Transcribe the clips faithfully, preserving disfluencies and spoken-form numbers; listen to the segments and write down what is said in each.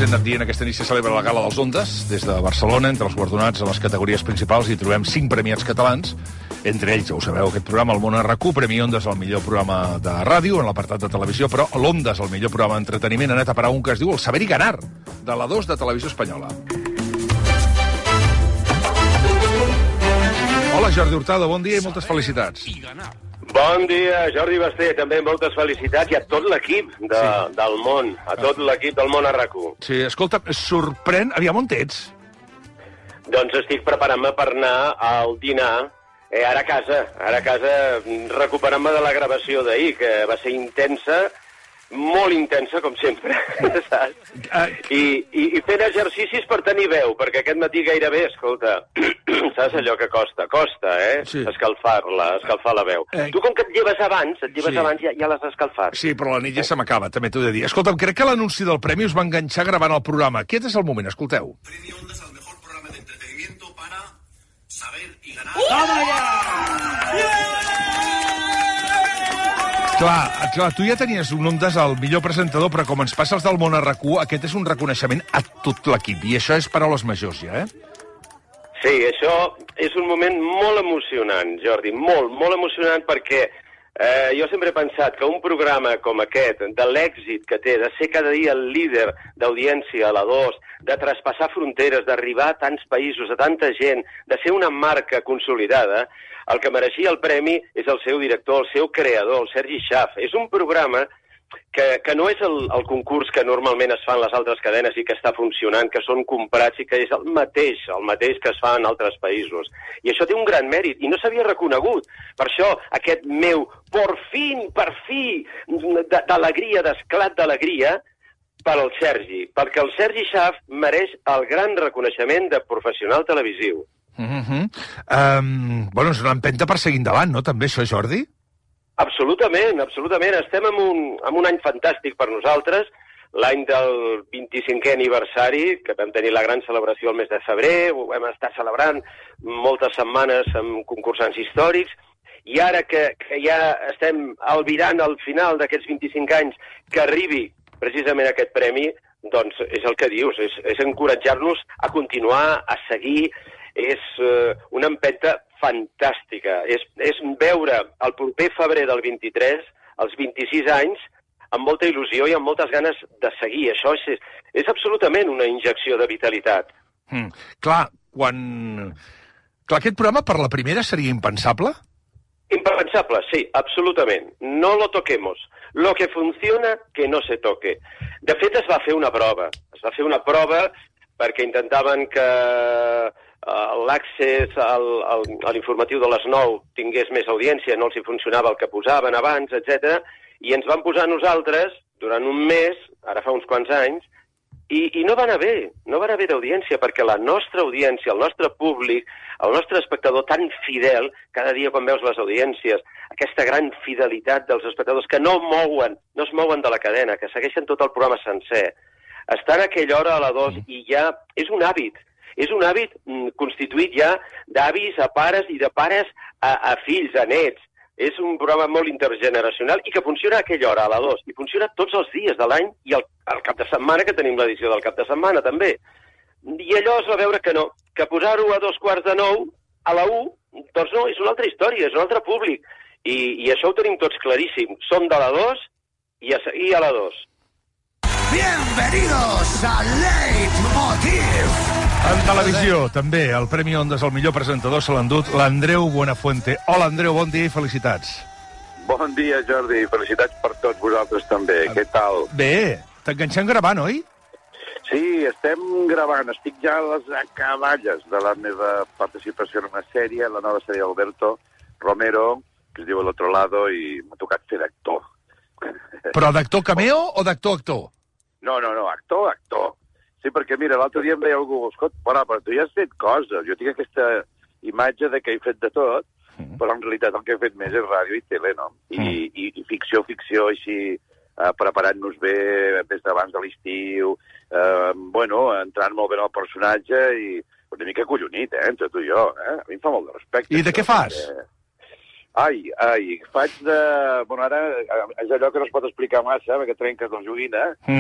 hem anat dient, aquesta nit se celebra la Gala dels Ondes, des de Barcelona, entre els guardonats a les categories principals, hi trobem cinc premiats catalans, entre ells, ja ho sabeu, aquest programa, el Món R Q, Premi Ondes, el millor programa de ràdio, en l'apartat de televisió, però l'Ondes, el millor programa d'entreteniment, ha anat a parar un que es diu El Saber i Ganar, de la dos de Televisió Espanyola. Hola, Jordi Hurtado, bon dia i moltes felicitats. Bon dia, Jordi Basté, també moltes felicitats i a tot l'equip de, sí. del món, a tot l'equip del Món R Q. Sí, escolta, sorprèn... Aviam, on ets? Doncs estic preparant-me per anar al dinar, eh, ara a casa, ara a casa, recuperant-me de la gravació d'ahir, que va ser intensa, molt intensa, com sempre, saps? Uh, I, i, I fent exercicis per tenir veu, perquè aquest matí gairebé, escolta, saps allò que costa? Costa, eh? Sí. Escalfar-la, escalfar la veu. Eh. Tu, com que et lleves abans, et lleves sí. abans, ja, ja l'has escalfat. Sí, però la nit ja eh? se m'acaba, també t'ho he de dir. Escolta'm, crec que l'anunci del premi us va enganxar gravant el programa. Aquest és el moment, escolteu. Premi Ondas al mejor programa de entretenimiento para saber y ganar. Uh! ¡Toma ya! Yeah! Clar, clar, tu ja tenies un Ondas al millor presentador, però com ens passa els del Món R Q, aquest és un reconeixement a tot l'equip, i això és paraules majors ja, eh? Sí, això és un moment molt emocionant, Jordi, molt, molt emocionant, perquè eh, jo sempre he pensat que un programa com aquest, de l'èxit que té, de ser cada dia el líder d'audiència a la dos, de traspassar fronteres, d'arribar a tants països, a tanta gent, de ser una marca consolidada, el que mereixia el premi és el seu director, el seu creador, el Sergi Schaff. És un programa que, que no és el, el concurs que normalment es fa en les altres cadenes i que està funcionant, que són comprats i que és el mateix, el mateix que es fa en altres països. I això té un gran mèrit, i no s'havia reconegut. Per això, aquest meu, por fin, per fi, d'alegria, d'esclat d'alegria, per al Sergi, perquè el Sergi Schaff mereix el gran reconeixement de professional televisiu. Mm-hmm. um, bueno, és una empenta per seguir endavant, no? També això, Jordi? Absolutament, absolutament. Estem en un, en un any fantàstic per nosaltres, l'any del vint-i-cinquè aniversari, que vam tenir la gran celebració el mes de febrer, ho vam estar celebrant moltes setmanes amb concursants històrics, i ara que, que ja estem albirant al final d'aquests vint-i-cinc anys que arribi precisament aquest premi, doncs és el que dius, és, és encoratjar-nos a continuar, a seguir. És uh, una empenta fantàstica. És, és veure el proper febrer del vint-i-tres, als vint-i-sis anys, amb molta il·lusió i amb moltes ganes de seguir. Això és, és absolutament una injecció de vitalitat. Mm. Clar, quan... Clar, aquest programa per la primera seria impensable? Impensable, sí, absolutament. No lo toquemos. Lo que funciona, que no se toque. De fet, es va fer una prova. Es va fer una prova perquè intentaven que l'accés a l'informatiu de les nou tingués més audiència, no els hi funcionava el que posaven abans, etcètera, i ens van posar nosaltres durant un mes, ara fa uns quants anys, i, i no van haver, no van haver d'audiència, perquè la nostra audiència, el nostre públic, el nostre espectador tan fidel, cada dia quan veus les audiències, aquesta gran fidelitat dels espectadors que no mouen, no es mouen de la cadena, que segueixen tot el programa sencer, estan a aquella hora a la dos i ja és un hàbit, és un hàbit mm, constituït ja d'avis a pares i de pares a, a fills, a nets. És un programa molt intergeneracional i que funciona a aquella hora, a la dos, i funciona tots els dies de l'any i el, el cap de setmana, que tenim l'edició del cap de setmana, també. I allò es va veure que no, que posar-ho a dos quarts de nou, a la u, doncs no, és una altra història, és un altre públic. I, i això ho tenim tots claríssim. Som de la dos i a seguir a la dos. Bienvenidos a Leitmotiv. En televisió, també, el Premi Ondas al millor presentador se l'ha endut l'Andreu Buenafuente. Hola, Andreu, bon dia i felicitats. Bon dia, Jordi, i felicitats per tots vosaltres també. Ah, què tal? Bé, t'enganxem gravant, oi? Sí, estem gravant. Estic ja a les acaballes de la meva participació en una sèrie, la nova sèrie d'Alberto Romero, que es diu El Otro Lado, i m'ha tocat fer d'actor. Però d'actor cameo o d'actor-actor? No, no, no, actor, actor. Sí, perquè, mira, l'altre dia em deia algú, escolta, però, però tu ja has fet coses. Jo tinc aquesta imatge de que he fet de tot, mm. però en realitat el que he fet més és ràdio i tele, no? I, mm. i, i ficció, ficció, així, eh, preparant-nos bé des d'abans de l'estiu, eh, bueno, entrant molt bé en el personatge i una mica collonit, eh, entre tu i jo, eh? A mi em fa molt de respecte. I de què fas? Perquè... Ai, ai, faig de... Bueno, ara és allò que no es pot explicar massa, perquè trenques la joguina, mm.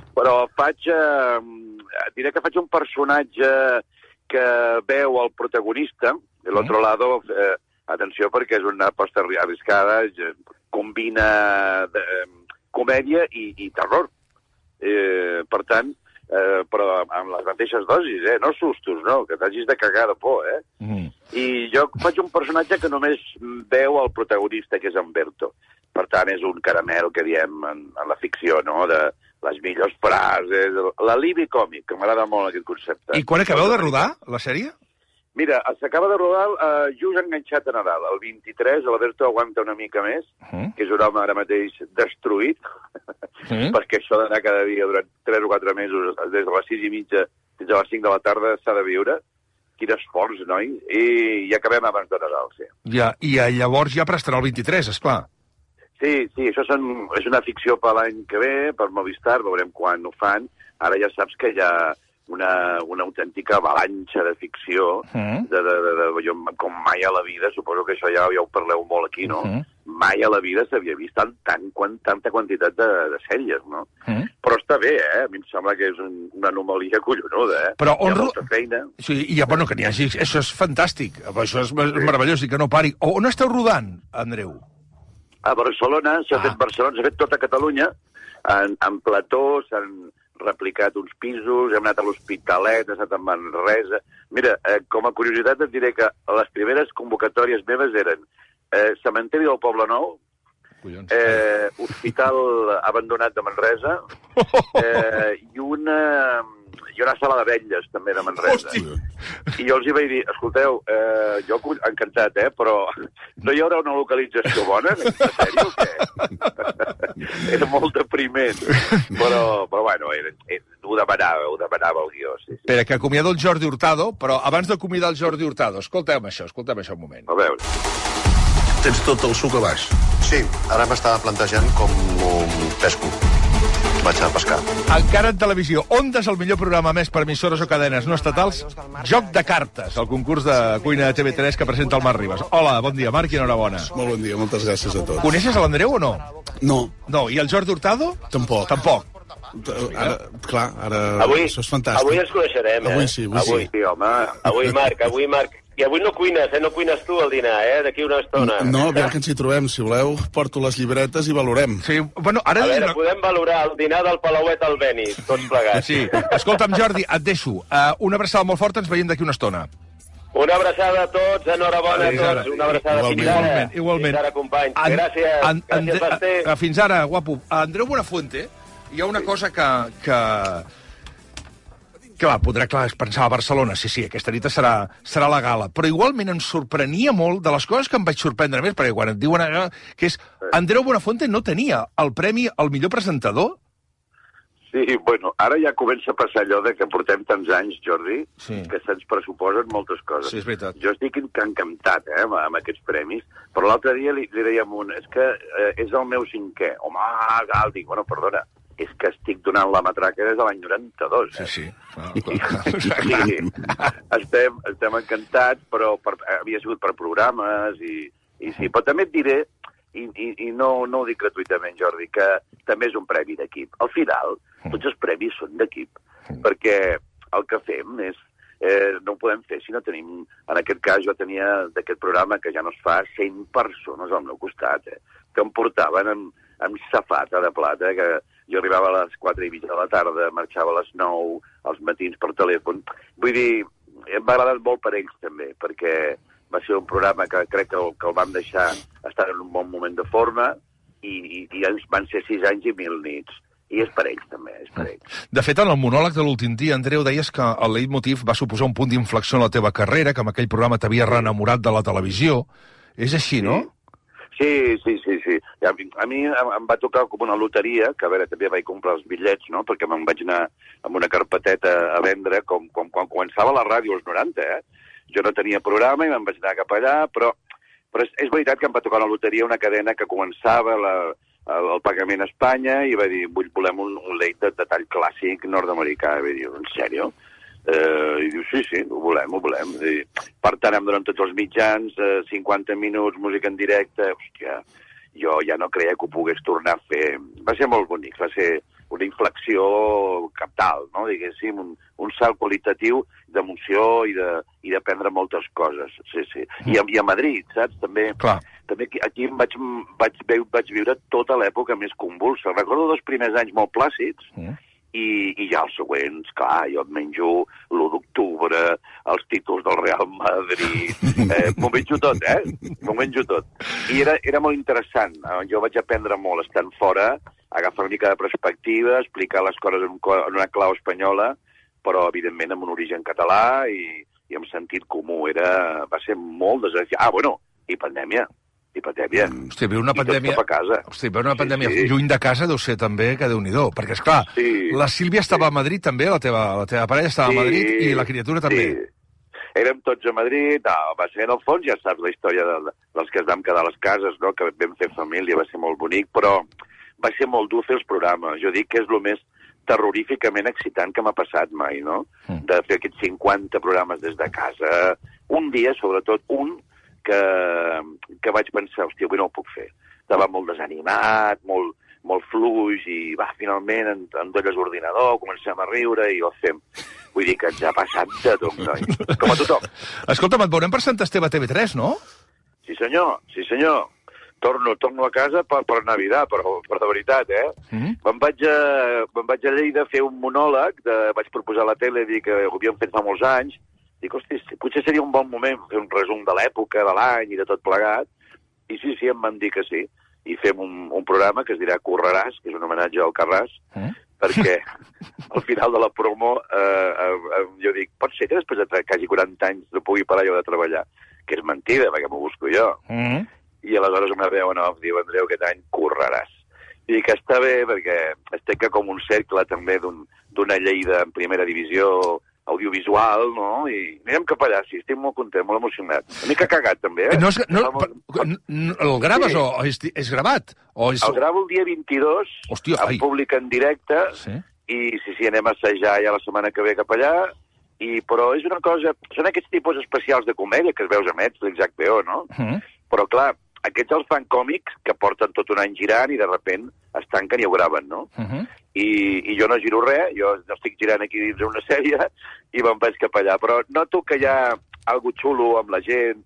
Però faig... Eh, diré que faig un personatge que veu el protagonista, de l'altre lado, eh, atenció, perquè és una aposta arriscada, combina de, eh, comèdia i, i terror. Eh, per tant, eh, però amb les mateixes dosis, eh? No sustos, no, que t'hagis de cagar de por, eh? Mm. I jo faig un personatge que només veu el protagonista, que és en Berto. Per tant, és un caramel que diem en, en la ficció, no?, de les millors frases, l'alibi còmic, que m'agrada molt aquest concepte. I quan acabeu de rodar, la sèrie? Mira, s'acaba de rodar eh, just enganxat a Nadal. El vint-i-tres, l'Alberto aguanta una mica més, mm. que és un home ara mateix destruït, mm. perquè això d'anar cada dia durant tres o quatre mesos, des de les sis i mitja fins a les cinc de la tarda, s'ha de viure. Quin esforç, noi? I, i acabem abans de Nadal, sí. Ja, i llavors ja prestarà el vint-i-tres, esclar. Sí, sí, això són, és una ficció per l'any que ve, per Movistar, veurem quan ho fan. Ara ja saps que hi ha una, una autèntica avalanxa de ficció, mm. de, de, de, de, jo, com mai a la vida, suposo que això ja, ja ho parleu molt aquí, no? Mm. Mai a la vida s'havia vist tant, tant, quan, tanta quantitat de, de sèries, no? Mm. Però està bé, eh? A mi em sembla que és un, una anomalia collonuda, eh? Però on... Hi ha molta feina. Sí, i ja, bueno, que n'hi hagi... Això és fantàstic, això és sí. meravellós i que no pari. On esteu rodant, Andreu? A Barcelona, s'ha ah. fet Barcelona, s'ha fet tota Catalunya, en, en plató, s'han replicat uns pisos, hem anat a l'Hospitalet, hem anat a Manresa... Mira, eh, com a curiositat et diré que les primeres convocatòries meves eren eh, Cementeri del Poble Nou, eh, Hospital Abandonat de Manresa, eh, i una... i una sala de vetlles, també, de Manresa. Hòstia. I jo els hi vaig dir, escolteu, eh, jo encantat, eh, però no hi haurà una localització bona en aquesta sèrie o què? Era molt depriment. Però, però bueno, era, era, ho demanava, ho demanava el guió, sí. sí. Espera, que acomiado el Jordi Hurtado, però abans d'acomiadar el Jordi Hurtado, escolteu això, escolteu això un moment. A veure. Tens tot el suc a baix. Sí, ara m'estava plantejant com un pesco. Vaig a pescar. Encara en televisió, Ondes, el millor programa més per emissores o cadenes no estatals, Joc de cartes, el concurs de cuina de T V tres que presenta el Marc Ribas. Hola, bon dia, Marc, i enhorabona. Molt bon dia, moltes gràcies a tots. Coneixes l'Andreu o no? No. No, i el Jordi Hurtado? Tampoc. Tampoc. Ara, clar, ara... Avui, això és fantàstic. Avui ens coneixerem, eh? Avui sí, avui, avui sí. sí. Home, avui, Marc, avui, Marc. I avui no cuines, eh? No cuines tu al dinar, eh? D'aquí una estona. No, aviam que ens hi trobem. Si voleu, porto les llibretes i valorem. Sí, bueno, ara... A veure, podem valorar el dinar del Palauet al Benis, tots plegats. Sí. Escolta'm, Jordi, et deixo. Uh, una abraçada molt forta, ens veiem d'aquí una estona. Una abraçada a tots, enhorabona a tots. Una abraçada igualment, fins ara. Igualment, igualment. Fins ara, companys. En, gràcies. En, en, gràcies, Basté. a, a, fins ara, guapo. A Andreu Buenafuente hi ha una cosa que... que... que va, podrà, clar, pensar a Barcelona, sí, sí, aquesta nit serà, serà la gala, però igualment em sorprenia molt de les coses que em vaig sorprendre més, perquè quan et diuen que és Andreu Buenafuente no tenia el premi al millor presentador. Sí, bueno, ara ja comença a passar allò de que portem tants anys, Jordi, sí. que se'ns pressuposen moltes coses. Sí, és veritat. Jo estic encantat, eh, amb, amb aquests premis, però l'altre dia li, li dèiem un, és que eh, és el meu cinquè. Home, gal, dic, bueno, perdona, és que estic donant la matraca des de l'any noranta-dos. Eh? Sí, sí. Ah, sí, estem, estem encantats, però per, havia sigut per programes i, i sí. Però també et diré, i, i, i no, no ho dic gratuïtament, Jordi, que també és un premi d'equip. Al final, tots els premis són d'equip, perquè el que fem és... Eh, no ho podem fer si no tenim... En aquest cas, jo tenia d'aquest programa que ja no es fa cent persones al meu costat, eh, que em portaven amb, amb safata de plata, que jo arribava a les quatre i mitja de la tarda, marxava a les nou, als matins per telèfon. Vull dir, m'ha agradat molt per ells també, perquè va ser un programa que crec que el, que el vam deixar estar en un bon moment de forma i, i, i van ser sis anys i mil nits. I és per ells, també, és per ells. De fet, en el monòleg de l'últim dia, Andreu, deies que el leitmotiv va suposar un punt d'inflexió en la teva carrera, que amb aquell programa t'havia reenamorat de la televisió. És així, no? Sí, sí, sí, sí. A mi, a mi em va tocar com una loteria, que a veure, també vaig comprar els bitllets, no?, perquè me'n vaig anar amb una carpeteta a vendre, com, com quan començava la ràdio als noranta, eh? Jo no tenia programa i me'n vaig anar cap allà, però, però és, és veritat que em va tocar una loteria, una cadena que començava la, el, el pagament a Espanya, i va dir, volem un, un late de, de tall clàssic nord-americà. I va dir, en sèrio? Eh, I diu, sí, sí, ho volem, ho volem. I, per tant, em donen tots els mitjans, eh, cinquanta minuts, música en directe. Hòstia, jo ja no creia que ho pogués tornar a fer. Va ser molt bonic, va ser una inflexió cabdal, no? Diguéssim, un, un salt qualitatiu d'emoció i de, i d'aprendre moltes coses. Sí, sí. I a, i a Madrid, saps? També, Clar. també aquí, aquí em vaig, vaig, vaig viure tota l'època més convulsa. Recordo dos primers anys molt plàcids, mm. i, i ja els següents, clar, jo em menjo l'u d'octubre, els títols del Real Madrid, eh, m'ho menjo tot, eh? M'ho menjo tot. I era, era molt interessant. Jo vaig aprendre molt estant fora, agafar una mica de perspectiva, explicar les coses en, en una clau espanyola, però, evidentment, amb un origen català i, i amb sentit comú. Era, va ser molt desafiant. Ah, bueno, i pandèmia. I pandèmia. Hosti, ve una pandèmia... a casa. Hosti, ve una sí, pandèmia sí. lluny de casa deu ser també que Déu-n'hi-do. Perquè, esclar, sí, la Sílvia estava sí. a Madrid també, la teva, la teva parella estava sí, a Madrid i la criatura també. Sí. Érem tots a Madrid, no, va ser en el fons, ja saps la història de, dels que es vam quedar a les cases, no? Que vam fer família, va ser molt bonic, però va ser molt dur fer els programes. Jo dic que és el més terroríficament excitant que m'ha passat mai, no? Mm. De fer aquests cinquanta programes des de casa. Un dia, sobretot, un que, que vaig pensar, hòstia, avui no ho puc fer. Estava molt desanimat, molt, molt fluix, i va, finalment, en, endolles l'ordinador, comencem a riure i ho fem. Vull dir que ens ha passat de tot, noi. Com a tothom. Escolta'm, et veurem per Sant Esteve a T V tres, no? Sí, senyor, sí, senyor. Torno, torno a casa per, per Navidad, però, però de veritat, eh? Mm-hmm. Me'n vaig, a, me'n vaig a Lleida a fer un monòleg, de, vaig proposar a la tele, dir que ho havíem fet fa molts anys. Dic, hosti, potser seria un bon moment fer un resum de l'època, de l'any i de tot plegat. I sí, sí, em van dir que sí. I fem un, un programa que es dirà Correràs, que és un homenatge al Carràs, mm. perquè al final de la promo eh, eh, jo dic, pot ser que després de quasi quaranta anys no pugui parar jo de treballar? Que és mentida, perquè m'ho busco jo. Mm. I aleshores una veu en off diu, Andreu, aquest any correràs. I dic que està bé perquè es tanca com un cercle també d'una un, Lleida en primera divisió audiovisual, no? I anirem cap allà, sí, estic molt content, molt emocionat. Una mica cagat, també, eh? No és, no, per, no, el graves sí. o és, és gravat? O és... El gravo el dia vint-i-dos, Hòstia, en ai. públic en directe, sí? I sí, sí, anem a assajar ja la setmana que ve cap allà, i, però és una cosa... Són aquests tipus especials de comèdia que es veus a Netflix, H B O, no? Mm. Però, clar, aquests els fan còmics que porten tot un any girant i de repent es tanquen i ho graven, no? Uh -huh. I, I jo no giro res, jo no estic girant aquí dins una sèrie i me'n vaig cap allà. Però noto que hi ha algo xulo amb la gent,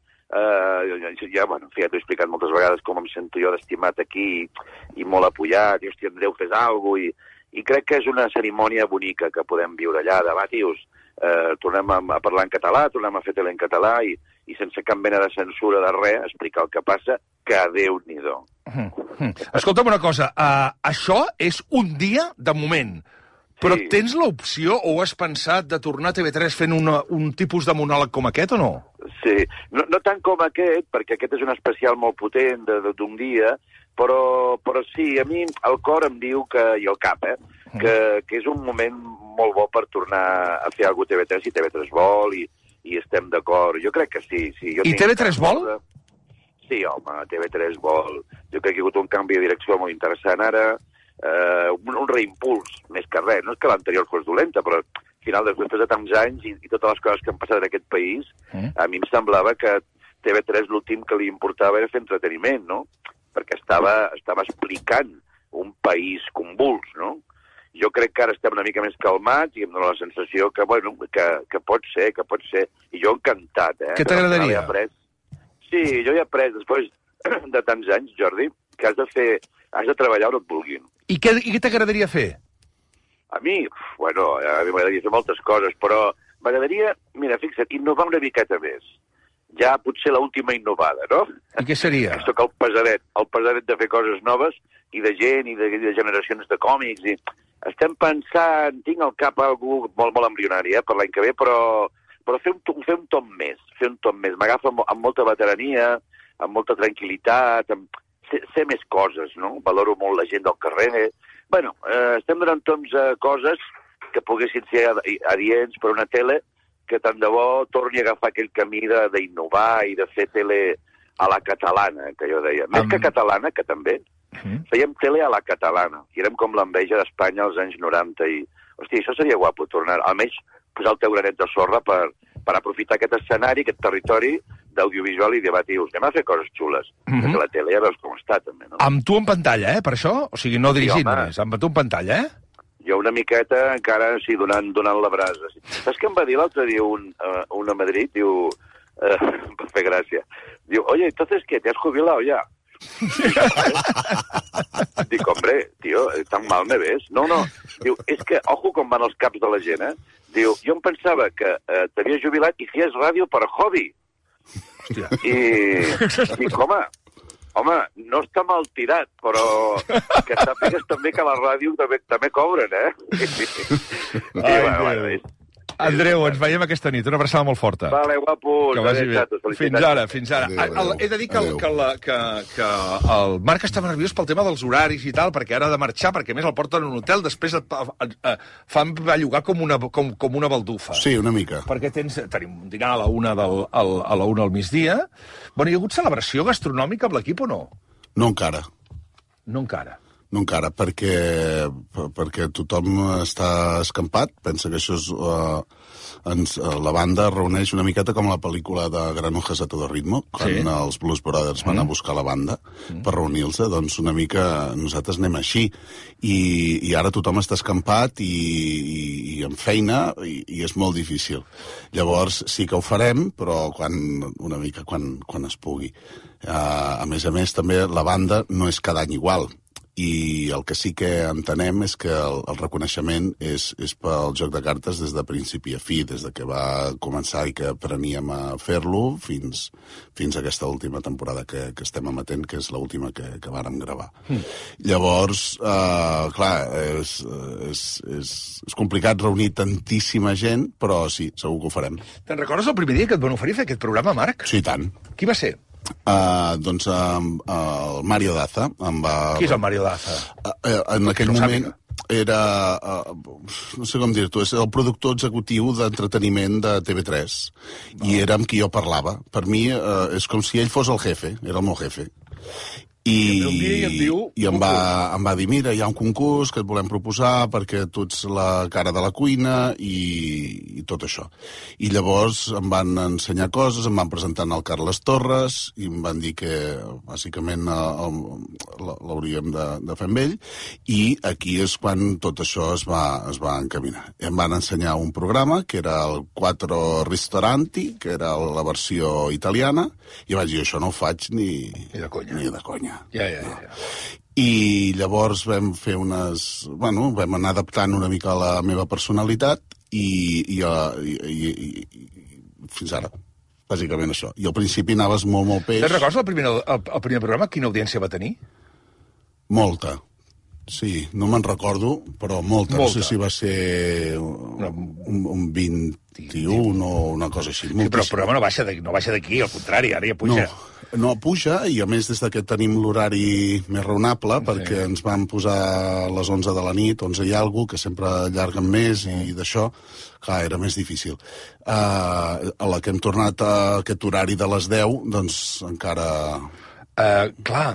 eh, ja, bueno, en fi, ja t'ho he explicat moltes vegades com em sento jo d'estimat aquí i, i molt apujat, i hòstia, Andreu, fes alguna cosa, i, i crec que és una cerimònia bonica que podem viure allà, de va, tios, eh, tornem a, a parlar en català, tornem a fer tele en català i, i sense cap mena de censura de res, explicar el que passa, que Déu-n'hi-do. Mm -hmm. Escolta'm una cosa, uh, això és un dia de moment, però sí. Tens l'opció o has pensat de tornar a T V tres fent una, un tipus de monòleg com aquest o no? Sí, no, no tant com aquest, perquè aquest és un especial molt potent d'un dia, però, però sí, a mi el cor em diu que, i el cap, eh, que, que és un moment molt bo per tornar a fer alguna cosa a T V tres, si T V tres vol, i, i estem d'acord. Jo crec que sí. sí. Jo I T V tres vol? De... Sí, home, T V tres vol. Jo crec que hi ha hagut un canvi de direcció molt interessant ara, eh, un, un reimpuls, més que res. No és que l'anterior fos dolenta, però al final, després de tants anys i, i totes les coses que han passat en aquest país, mm. a mi em semblava que T V tres l'últim que li importava era fer entreteniment, no? Perquè estava, estava explicant un país convuls, no? Jo crec que ara estem una mica més calmats i em dóna la sensació que, bueno, que, que pot ser, que pot ser. I jo encantat, eh? Què t'agradaria? Sí, jo he après, després de tants anys, Jordi, que has de fer, has de treballar on et vulguin. I què, i què t'agradaria fer? A mi, bueno, a mi m'agradaria fer moltes coses, però m'agradaria, mira, fixa't, innovar una miqueta més. Ja potser l'última innovada, no? I què seria? Soc el pesadet, el pesadet de fer coses noves i de gent i de, de generacions de còmics i estem pensant, tinc al cap algú molt, molt embrionari, eh, per l'any que ve, però... però fer un, fer un tom més, fer un tom més. M'agafa amb, amb molta veterania, amb molta tranquil·litat, amb ser, ser més coses, no? Valoro molt la gent del carrer. Bueno, eh, estem donant toms a coses que poguessin ser adients per una tele que tant de bo torni a agafar aquell camí d'innovar i de fer tele a la catalana, que jo deia. Més um... que catalana, que també. Uh-huh. Fèiem tele a la catalana. I érem com l'enveja d'Espanya als anys noranta. I, hòstia, això seria guapo, tornar. Almenys posar el teu granet de sorra per, per aprofitar aquest escenari, aquest territori d'audiovisual i debatius. Anem a fer coses xules. Mm -hmm. Perquè la tele ja veus com està, també, no? Amb tu en pantalla, eh, per això? O sigui, no dirigint sí, només, amb tu en pantalla, eh? jo una miqueta encara sí, donant, donant la brasa. Saps què em va dir l'altre dia un, uh, un a Madrid? Diu, uh, per fer gràcia, diu, oye, entonces, ¿qué? ¿Te has jubilado ya? Dic, hombre, tío, tan mal me ves. No, no, diu, és que, ojo com van els caps de la gent, eh? Diu, jo em pensava que uh, t'havies jubilat i feies ràdio per hobby. Hòstia. I dic, home, home, no està mal tirat, però que sàpigues també que la ràdio també, també cobren, eh? I, Ai, bueno, bueno, és, Andreu, ens veiem aquesta nit. Una abraçada molt forta. Vale, guapos. Que vagi bé. Fins ara, fins ara. Adéu, adéu. He de dir que, el, que, la, que, que el Marc estava nerviós pel tema dels horaris i tal, perquè ara ha de marxar, perquè a més el porten a un hotel, després et, et, et fan bellugar com una, com, com una baldufa. Sí, una mica. Perquè tens, tenim un dinar a la una, del, al, a la una al migdia. Bueno, hi ha hagut celebració gastronòmica amb l'equip o no? No encara. No encara. No encara, perquè, perquè tothom està escampat, pensa que això és... Uh, ens, uh, la banda reuneix una miqueta com la pel·lícula de Granujas a todo ritmo, quan sí. els Blues Brothers van mm. a buscar la banda mm. per reunir-se, doncs una mica nosaltres anem així. I, i ara tothom està escampat i, i, i amb feina i, i és molt difícil. Llavors sí que ho farem, però quan, una mica quan, quan es pugui. Uh, a més a més, també la banda no és cada any igual. I el que sí que entenem és que el, el reconeixement és, és pel joc de cartes des de principi a fi, des de que va començar i que apreníem a fer-lo fins, fins a aquesta última temporada que, que estem emetent, que és l'última que, que vàrem gravar. Mm. Llavors, eh, clar, és, és, és, és complicat reunir tantíssima gent, però sí, segur que ho farem. Te'n recordes el primer dia que et van oferir fer aquest programa, Marc? Sí, tant. Qui va ser? Uh, doncs uh, uh, el Mario Daza em va... Qui és el Mario Daza? Uh, uh, en aquell no moment sàpiga. era, uh, no sé com dir-t'ho, és el productor executiu d'entreteniment de T V tres, oh. i era amb qui jo parlava. Per mi uh, és com si ell fos el jefe, era el meu jefe. I, I, em diu, i em, va, em va dir, mira, hi ha un concurs que et volem proposar perquè tu ets la cara de la cuina i, i tot això. I llavors em van ensenyar coses, em van presentar al Carles Torres i em van dir que bàsicament l'hauríem de, de fer amb ell, i aquí és quan tot això es va, es va encaminar. I em van ensenyar un programa que era el Quattro Ristoranti, que era la versió italiana, i vaig dir, això no ho faig ni, ni de conya. Ni de conya. Ja, ja, ja. I llavors vam fer unes... Bueno, vam anar adaptant una mica a la meva personalitat i, i, i, i, i fins ara, bàsicament això. I al principi anaves molt, molt peix. Te'n recordes el primer, el, el primer programa? Quina audiència va tenir? Molta. Sí, no me'n recordo, però molta. molta. No sé si va ser un, un vint-i-un o una cosa així. Sí, però el programa no baixa d'aquí, no baixa d'aquí, al contrari, ara ja puja. No. No puja, i a més des que tenim l'horari més raonable, sí. perquè ens van posar a les onze de la nit, onze i alguna cosa, que sempre allarguen més, i d'això, clar, era més difícil. Uh, a la que hem tornat a aquest horari de les deu, doncs encara... Uh, clar,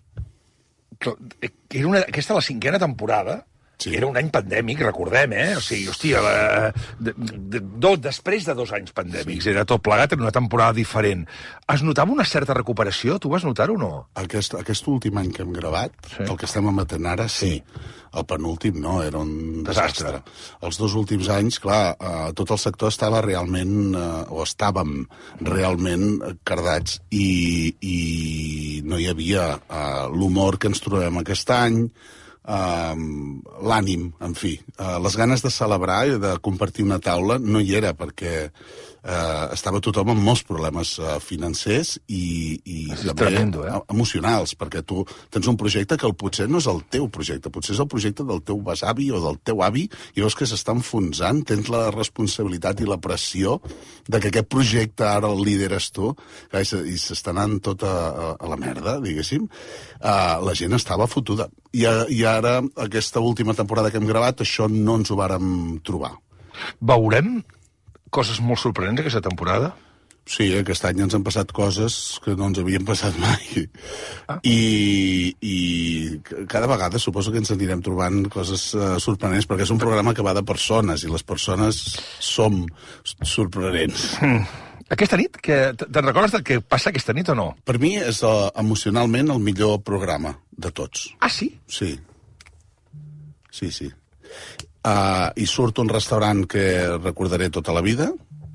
era una, aquesta la cinquena temporada, sí. Era un any pandèmic, recordem, eh? O sigui, hòstia, la, de, de, de, després de dos anys pandèmics, sí. Era tot plegat en una temporada diferent. Es notava una certa recuperació? Tu vas notar-ho o no? Aquest, aquest últim any que hem gravat, sí. El que estem emetent ara, sí. El penúltim no, era un desastre. desastre. Els dos últims anys, clar, eh, tot el sector estava realment, eh, o estàvem realment cardats, i, i no hi havia eh, l'humor que ens trobem aquest any, Uh, l'ànim, en fi. Uh, les ganes de celebrar i de compartir una taula no hi era, perquè uh, estava tothom amb molts problemes uh, financers i, i també tremendo, eh? emocionals, perquè tu tens un projecte que el, potser no és el teu projecte, potser és el projecte del teu besavi o del teu avi, i veus que s'està enfonsant, tens la responsabilitat i la pressió de que aquest projecte ara el lideres tu, i s'està anant tot a, a, a la merda, diguéssim. Uh, la gent estava fotuda. I, I ara, aquesta última temporada que hem gravat, això no ens ho vàrem trobar. Veurem coses molt sorprenents aquesta temporada? Sí, aquest any ens han passat coses que no ens havien passat mai. Ah. I, I cada vegada suposo que ens anirem trobant coses uh, sorprenents, perquè és un programa que va de persones, i les persones som sorprenents. Mm. Aquesta nit, que te'n recordes del que passa aquesta nit o no? Per mi és uh, emocionalment el millor programa de tots. Ah, sí? Sí. Sí, sí. Uh, I surt un restaurant que recordaré tota la vida.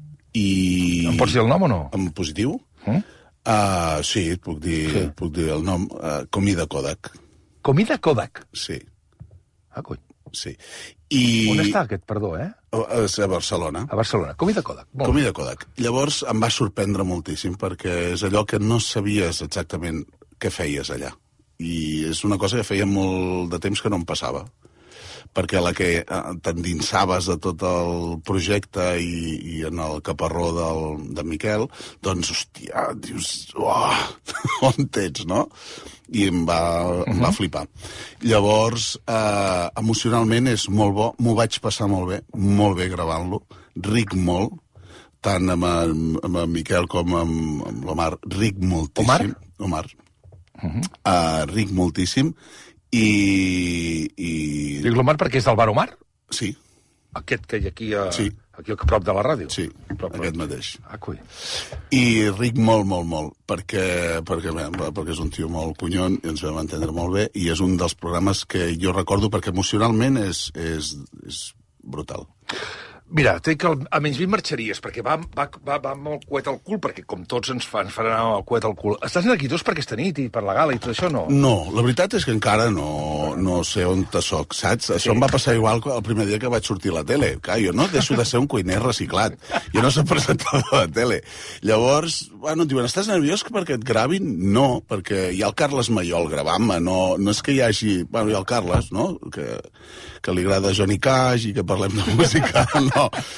I... Em pots dir el nom o no? En positiu? Mm? Uh, sí, et puc dir, sí. puc dir el nom. Uh, Comida Kodak. Comida Kodak? Sí. Ah, cony. Sí. I... On està aquest, perdó, eh? És a Barcelona. A Barcelona. Comida Kodak. Molt Comida Kodak. Llavors em va sorprendre moltíssim perquè és allò que no sabies exactament què feies allà. I és una cosa que feia molt de temps que no em passava. Perquè a la que t'endinsaves a tot el projecte i, i en el caparró del, de Miquel, doncs, hòstia, dius, oh, on ets, no? I em va, uh-huh. em va flipar. Llavors, eh, emocionalment és molt bo, m'ho vaig passar molt bé, molt bé gravant-lo, ric molt, tant amb, en, amb en Miquel com amb, amb l'Omar, ric moltíssim. Omar? Omar. Uh-huh. Uh, ric moltíssim. I... i... Dic l'Omar perquè és del bar Omar? Sí. Aquest que hi ha aquí a, sí. aquí a prop de la ràdio? Sí, prop, aquest prop. mateix. Ah, coi. I ric molt, molt, molt, perquè, perquè, bé, perquè és un tio molt punyon i ens vam entendre molt bé, i és un dels programes que jo recordo perquè emocionalment és, és, és brutal. Mira, té que a menys vint marxaries, perquè va, va, va, va amb el coet al cul, perquè com tots ens fan, faran anar el coet al cul. Estàs aquí tots per aquesta nit i per la gala i tot això, no? No, la veritat és que encara no, no sé on te soc, saps? Això sí. Em va passar igual el primer dia que vaig sortir a la tele. Clar, jo no deixo de ser un cuiner reciclat. Jo no soc presentador de la tele. Llavors, bueno, et diuen, estàs nerviós perquè et gravin? No, perquè hi ha el Carles Mayol gravant-me. No, no és que hi hagi... Bueno, hi ha el Carles, no?, que, que li agrada Johnny Cash i que parlem de música, no.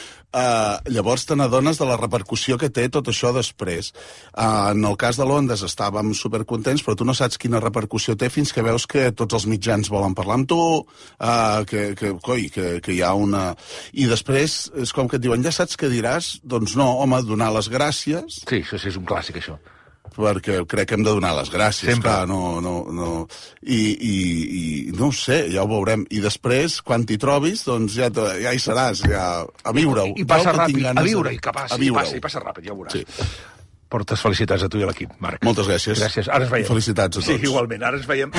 Uh, llavors te n'adones de la repercussió que té tot això després. Uh, en el cas de l'Ondes estàvem supercontents, però tu no saps quina repercussió té fins que veus que tots els mitjans volen parlar amb tu, uh, que, que, coi, que, que hi ha una... I després és com que et diuen, ja saps què diràs? Doncs no, home, donar les gràcies... Sí, això sí, és un clàssic, això. Perquè crec que hem de donar les gràcies. Sempre. Clar, no, no, no. I, i, i no ho sé, ja ho veurem. I després, quan t'hi trobis, doncs ja, ja hi seràs, ja, a viure-ho. I, i passa ràpid, a viure, i que passi, i passa, i passa ràpid, ja ho veuràs. Sí. Portes felicitats a tu i a l'equip, Marc. Moltes gràcies. Gràcies, ara ens veiem. Felicitats a tots. Sí, igualment, ara ens veiem.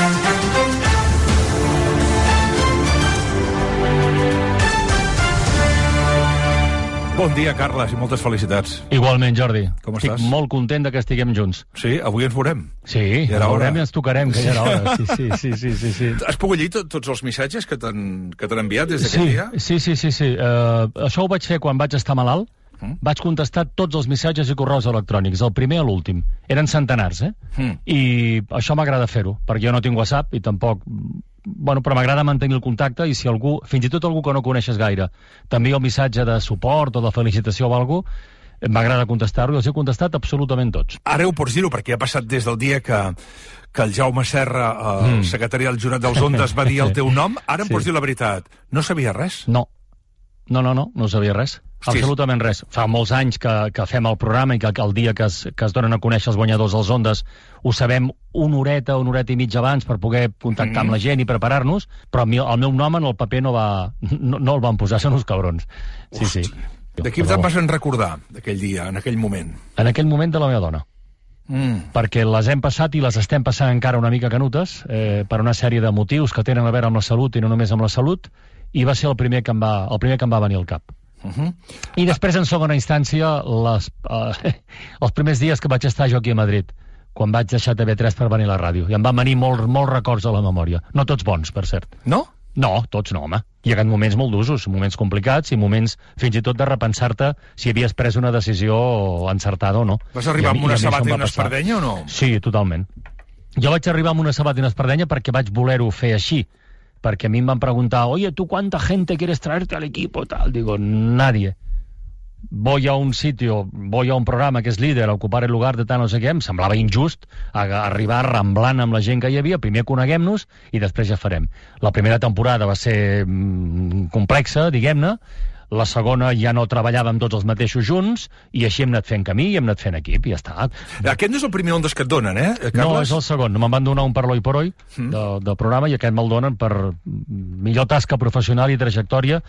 Bon dia, Carles, i moltes felicitats. Igualment, Jordi. Com Estic estàs? molt content de que estiguem junts. Sí, avui ens veurem. Sí, ja ens veurem i ens tocarem, que ja era hora. Sí, sí, sí, sí, sí, sí. Has pogut llegir tot, tots els missatges que t'han que t'han enviat des d'aquest sí, dia? Sí, sí, sí. sí. Uh, això ho vaig fer quan vaig estar malalt. Mm. Vaig contestar tots els missatges i correus electrònics, el primer a l'últim. Eren centenars, eh? Mm. I això m'agrada fer-ho, perquè jo no tinc WhatsApp i tampoc... Bueno, però m'agrada mantenir el contacte i si algú, fins i tot algú que no coneixes gaire, t'envia un missatge de suport o de felicitació o alguna cosa, m'agrada contestar-ho i els he contestat absolutament tots. Ara ho pots dir-ho, perquè ha passat des del dia que, que el Jaume Serra, el mm. secretari del Jurat dels Ondes, va dir el teu nom. Ara em sí. pots dir la veritat. No sabia res? No. No, no, no, no sabia res. Hosti. Absolutament res. Fa molts anys que, que fem el programa i que, que el dia que es, que es donen a conèixer els guanyadors dels Ondes ho sabem una horeta, una horeta i mitja abans per poder contactar mm. amb la gent i preparar-nos, però mi, el meu nom en el paper no, va, no, no el van posar, són uns cabrons. Sí, Hosti. sí. De qui te'n vas en recordar, d'aquell dia, en aquell moment? En aquell moment de la meva dona. Mm. Perquè les hem passat i les estem passant encara una mica canutes, eh, per una sèrie de motius que tenen a veure amb la salut i no només amb la salut, i va ser el primer que em va, el primer que em va venir al cap. Uh-huh. I després, en segona instància, les, uh, els primers dies que vaig estar jo aquí a Madrid, quan vaig deixar T V tres per venir a la ràdio. I em van venir molts molt records a la memòria. No tots bons, per cert. No? No, tots no, home. Hi ha moments molt d'usos, moments complicats i moments fins i tot de repensar-te si havies pres una decisió encertada o no. Vas arribar amb una sabata i una espardenya o no? Sí, totalment. Jo vaig arribar amb una sabata i una espardenya perquè vaig voler-ho fer així. Perquè a mi em van preguntar, oye, ¿tú cuánta gente quieres traerte al equipo? Tal. Digo, nadie. Voy a un sitio, voy a un programa que és líder, a ocupar el lugar de tal no sé què, em semblava injust a, a arribar ramblant amb la gent que hi havia, primer coneguem-nos i després ja farem. La primera temporada va ser mm, complexa, diguem-ne, la segona ja no treballàvem tots els mateixos junts i així hem anat fent camí i hem anat fent equip i ja està. Aquest no és el primer Ondes que et donen, eh, Carles? No, és el segon. Me'n van donar un per l'Oi per Oi mm. de, del programa i aquest me'l donen per millor tasca professional i trajectòria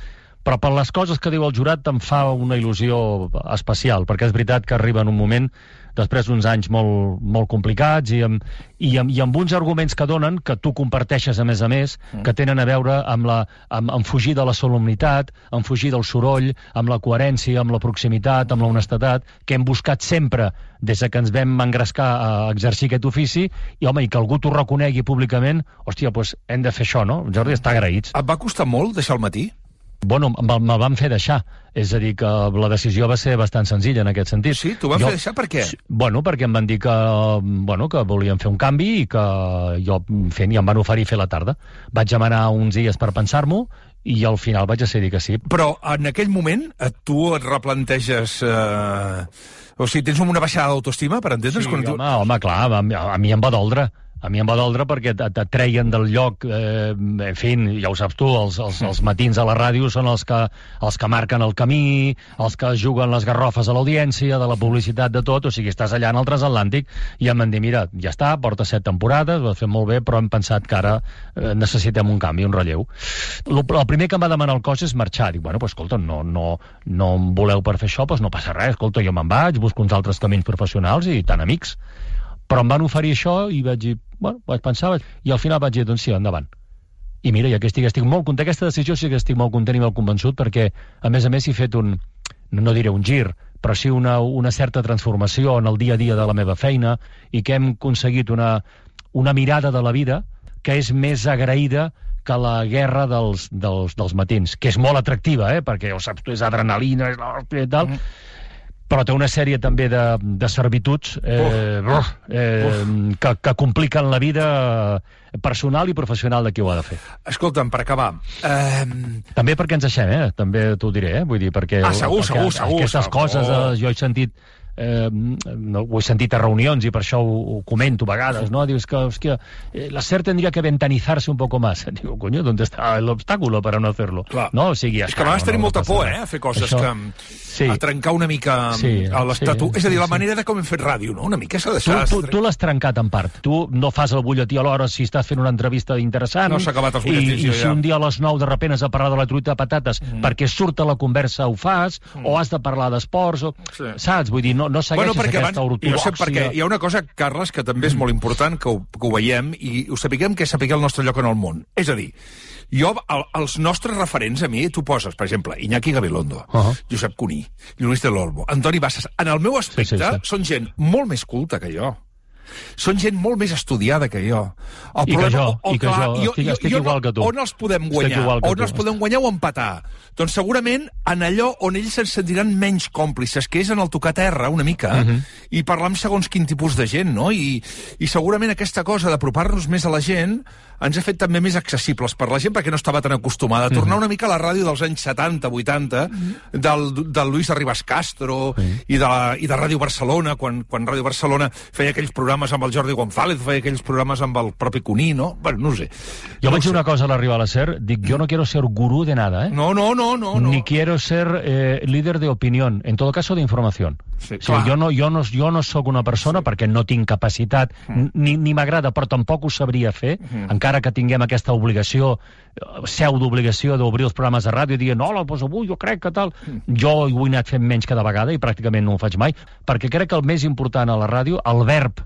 però per les coses que diu el jurat em fa una il·lusió especial, perquè és veritat que arriba en un moment, després d'uns anys molt, molt complicats i amb, i, amb, i amb uns arguments que donen, que tu comparteixes a més a més, que tenen a veure amb, la, amb, amb fugir de la solemnitat, amb fugir del soroll, amb la coherència, amb la proximitat, amb la honestedat, que hem buscat sempre des que ens vam engrescar a exercir aquest ofici, i home, i que algú t'ho reconegui públicament, hòstia, doncs hem de fer això, no? Jordi, està agraïts. Et va costar molt deixar el matí? Bueno, me'l me van fer deixar. És a dir, que la decisió va ser bastant senzilla en aquest sentit. Sí? T'ho van jo, fer deixar per què? Bueno, perquè em van dir que, bueno, que volien fer un canvi i que jo fent, i em van oferir fer la tarda. Vaig demanar uns dies per pensar-m'ho i al final vaig decidir que sí. Però en aquell moment tu et replanteges... Eh... O sigui, tens una baixada d'autoestima, per entendre's? Sí, quan tu... home, home, clar, a, a mi em va doldre. A mi em va doldre perquè et treien del lloc, eh, en fi, ja ho saps tu, els, els, els matins a la ràdio són els que, els que marquen el camí, els que juguen les garrofes a l'audiència, de la publicitat, de tot, o sigui, estàs allà en el transatlàntic i em van dir, mira, ja està, porta set temporades, ho has fet molt bé, però hem pensat que ara eh, necessitem un canvi, un relleu. El, el primer que em va demanar el cos és marxar. Dic, bueno, doncs, escolta, no, no, no em voleu per fer això, doncs no passa res, escolta, jo me'n vaig, busco uns altres camins professionals i tan amics. Però em van oferir això i vaig dir, bueno, vaig pensar, vaig... i al final vaig dir, doncs sí, endavant. I mira, i aquí estic, estic molt content, aquesta decisió sí que estic molt content i molt convençut, perquè, a més a més, he fet un, no diré un gir, però sí una, una certa transformació en el dia a dia de la meva feina i que hem aconseguit una, una mirada de la vida que és més agraïda que la guerra dels, dels, dels matins, que és molt atractiva, eh? Perquè, ho saps, tu, és adrenalina, és l'hòstia i tal... Mm. Però té una sèrie també de, de servituds eh, uh, eh, uh. Que, que compliquen la vida personal i professional de qui ho ha de fer. Escolta'm, per acabar... Eh... També perquè ens deixem, eh? També t'ho diré, eh? Vull dir, perquè... Ah, segur, perquè, segur, segur. Aquestes segur. coses eh, jo he sentit... Eh, no, ho he sentit a reunions i per això ho, ho comento a vegades, ¿no? Dius que, hòstia, eh, la SER tendría que ventanizarse un poco más. Digo, coño, ¿dónde está el obstáculo para no hacerlo? Clar. No? O sigui, ja és que a vegades no, tenim no, molta no por, res. eh, a fer coses això... que... Sí. A trencar una mica sí, a l'estatu... Sí, és a dir, la sí. manera de com hem fet ràdio, no? Una mica s'ha Tu, deixat... tu, tu l'has trencat en part. Tu no fas el butlletí a l'hora si estàs fent una entrevista interessant. No s'ha acabat els i, butlletins, i jo si ja. un dia a les nou de repente has de parlar de la truita de patates mm. perquè surt a la conversa ho fas, mm. o has de parlar d'esports, o... sí. saps? Vull dir, no, no segueixes bueno, aquesta abans, ortodoxia. Jo sé perquè hi ha una cosa, Carles, que també és molt important que ho, que ho veiem i ho sapiguem, que és saber el nostre lloc en el món. És a dir, jo, el, els nostres referents, a mi, tu poses, per exemple, Iñaki Gabilondo, uh -huh. Josep Cuní, Lluís de l'Olmo, Antoni Bassas. En el meu aspecte, sí, sí, sí. són gent molt més culta que jo. Són gent molt més estudiada que jo. El I problema, que jo, o, o, i que clar, jo. Estic, estic jo, igual que tu. On els podem guanyar? On els podem guanyar o empatar? Doncs segurament en allò on ells se'n sentiran menys còmplices, que és en el tocar terra, una mica, uh -huh. i parlar amb segons quin tipus de gent, no? I, i segurament aquesta cosa d'apropar-nos més a la gent ens ha fet també més accessibles per la gent, perquè no estava tan acostumada a tornar uh -huh. una mica a la ràdio dels anys setanta, vuitanta, uh -huh. del, del Luis Arribas Castro uh -huh. i, de la, i de Ràdio Barcelona, quan, quan Ràdio Barcelona feia aquells programes amb el Jordi González, feia aquells programes amb el propi Cuní, no? Bueno, no ho sé. Jo no vaig dir sé. una cosa a l'arribar a la SER, dic, jo no quiero ser gurú de nada, ¿eh? No, no, no, no. no. Ni quiero ser eh, líder de opinión, en todo caso de información. Sí, o sigui, jo no, jo, no, jo no sóc una persona, sí. perquè no tinc capacitat, mm. ni, ni m'agrada, però tampoc ho sabria fer, mm. encara que tinguem aquesta obligació, pseudo-obligació d'obrir els programes de ràdio i dir, no, doncs avui jo crec que tal... Mm. Jo ho he anat fent menys cada vegada i pràcticament no ho faig mai, perquè crec que el més important a la ràdio, el verb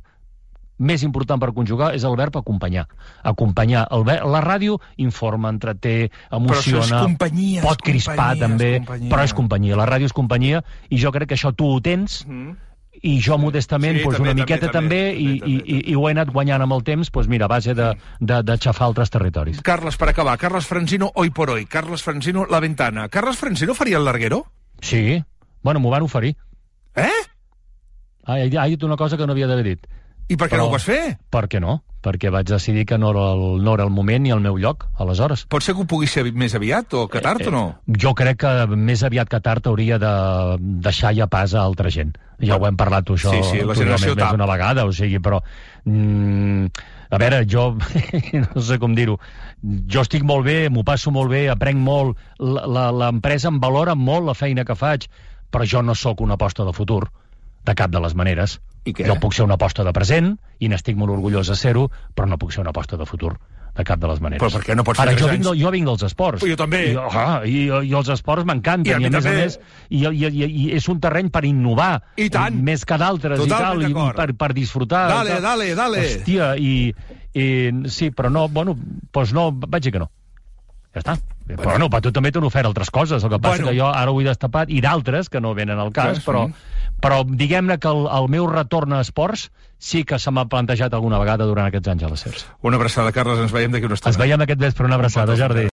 més important per conjugar és el verb acompanyar. Acompanyar. El verb, la ràdio informa, entreté, emociona, companyia, pot crispar també, però és companyia. La ràdio és companyia i jo crec que això tu ho tens mm. i jo modestament sí, pues, també, una miqueta també, també, també, i, i, i, i ho he anat guanyant amb el temps, pues, mira, a base de, de, de xafar altres territoris. Carles, per acabar, Carles Francino, hoy por hoy. Carles Francino, La Ventana. Carles Francino faria el larguero? Sí. Bueno, m'ho van oferir. Eh? Ah, he, he dit una cosa que no havia d'haver dit. I per què Però, no ho vas fer? Per què no? Perquè vaig decidir que no era, el, no era el moment ni el meu lloc, aleshores. Pot ser que ho pugui ser més aviat o que tard eh, eh, o no? Jo crec que més aviat que tard hauria de deixar ja pas a altra gent. Ja ho hem parlat, tu, això, sí, sí, la generació més d'una vegada, o sigui, però... Mm, a veure, jo no sé com dir-ho. Jo estic molt bé, m'ho passo molt bé, aprenc molt, l'empresa em valora molt la feina que faig, però jo no sóc una aposta de futur, de cap de les maneres. Jo puc ser una aposta de present, i n'estic molt orgullós de ser-ho, però no puc ser una aposta de futur. de cap de les maneres. Però per què no pots fer Ara, tres jo vinc, anys? del- jo vinc dels esports. Però jo també. I, ah, i, i els esports I m'encanten. a I, mi a més també. a més, i, i, i, i és un terreny per innovar. I tant. Més que d'altres i Totalment tal, i d'acord. per, per disfrutar. Dale, i tal. dale, dale. Hòstia, i, i sí, però no, bueno, doncs no, vaig dir que no. Ja està. Bueno. Però no, per tu també t'han ofert altres coses. El que passa Bueno. que jo ara ho he destapat, i d'altres que no venen al cas, Clar, però, sí. però diguem-ne que el, el meu retorn a esports sí que se m'ha plantejat alguna vegada durant aquests anys a la C E R S. Una abraçada, Carles, ens veiem d'aquí una estona. Ens veiem aquest vespre, una abraçada, Jordi.